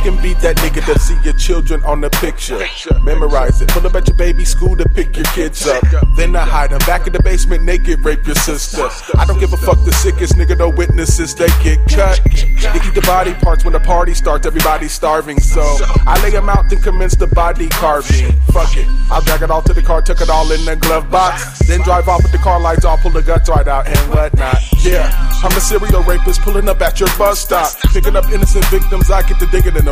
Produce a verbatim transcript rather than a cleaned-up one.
fucking beat that nigga to see your children on the picture. Memorize it, pull up at your baby school to pick your kids up. Then I hide them back in the basement naked, rape your sister. I don't give a fuck, the sickest nigga, no witnesses, they get cut. They eat the body parts when the party starts, everybody's starving. So I lay them out and commence the body carving. Fuck it, I'll drag it all to the car, tuck it all in the glove box. Then drive off with the car lights off, pull the guts right out and whatnot. Yeah, I'm a serial rapist pulling up at your bus stop, picking up innocent victims. I get to digging in the